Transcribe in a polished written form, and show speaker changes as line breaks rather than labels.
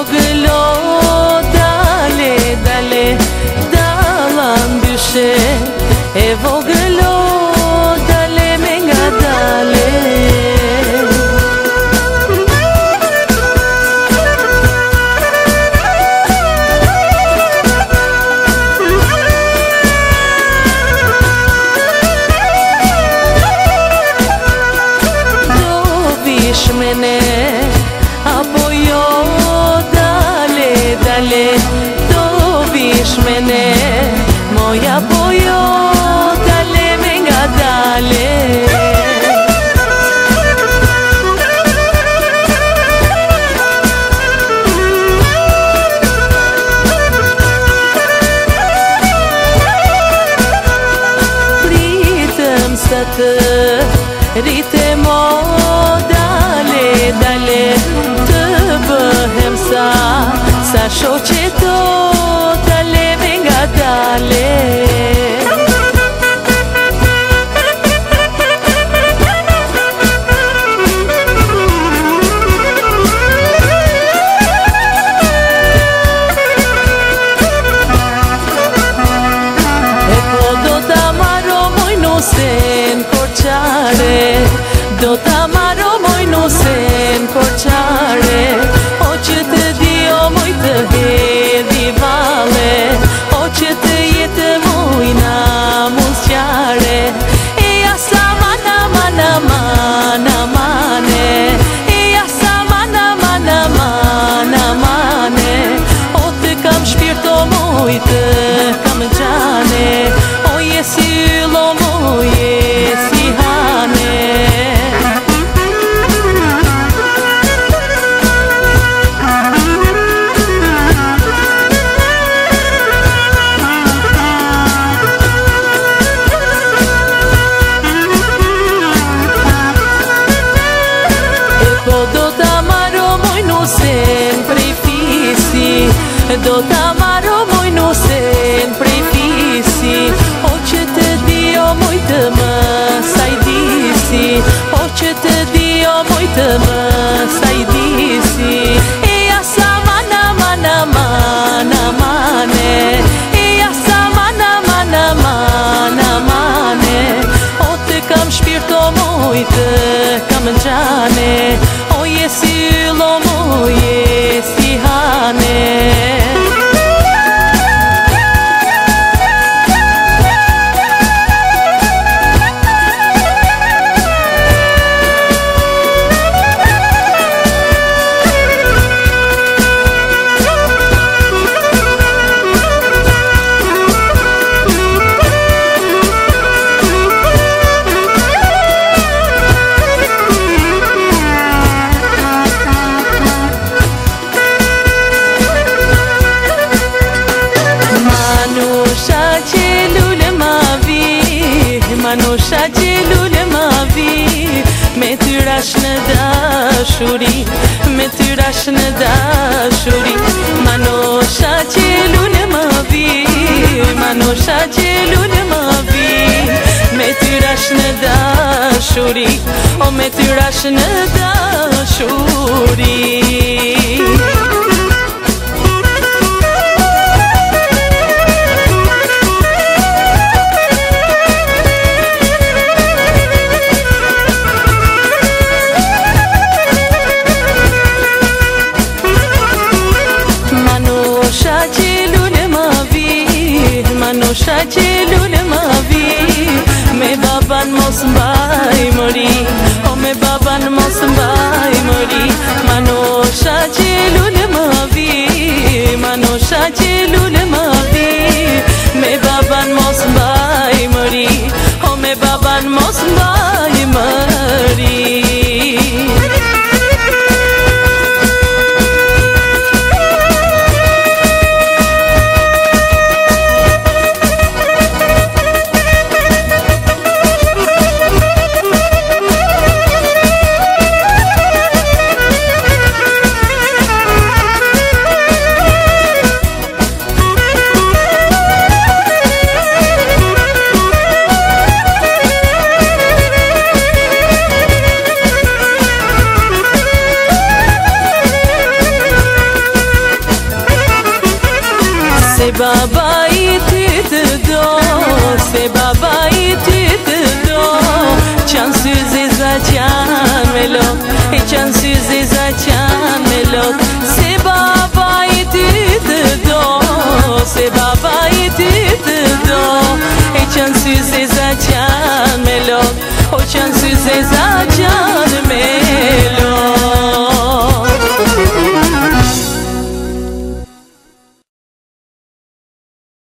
vogëlo dale, dale, dallan dyshe. E vogëlo dale me nga dale. Mene apo jo dale, dale, do vish mene moj apo jo dale me nga dale. Pritëm sa të rritem o dale, të bëhem sa shoqeto, dale me nga dale. E po do ta marro moj nusen korçare, do ta marro moj nusen korçare, o që të di o moj të hedhi vale, o që të jetë moj na musqare. E jasa mana mana mana mane, e jasa mana mana mana mane, o të kam shpirto moj të kam gjane, o jesi ylo moj jesi hane. Do ta marro moj nusen prej fisi, o që të di o moj të më sajdisi, o që të di o moj të më sajdisi. E jasa mana mana mana mane, e jasa mana mana mana mane, o të kam shpirto moj të kam gjane, o jesi ylo moj jesi hane. Manusha që lule ma vi, me ty rash në dashuri, me ty rash në dashuri. Manusha që lule ma vi, manusha që lule ma vi, me ty rash në dashuri, o me ty rash në dashuri. Manusha që lule ma vi, me baban mos mbaj mëri, o me baban mos mbaj mëri. Manusha që lule ma vi, manusha që lule ma vi, me baban mos mbaj mëri, o me baban mos mbaj mëri. Se babai ti të do, se babai ti të do. Qanë syze za qanë me lot, e qanë syze za qanë me lot. Se babai ti të do, se babai ti të do, e qanë syze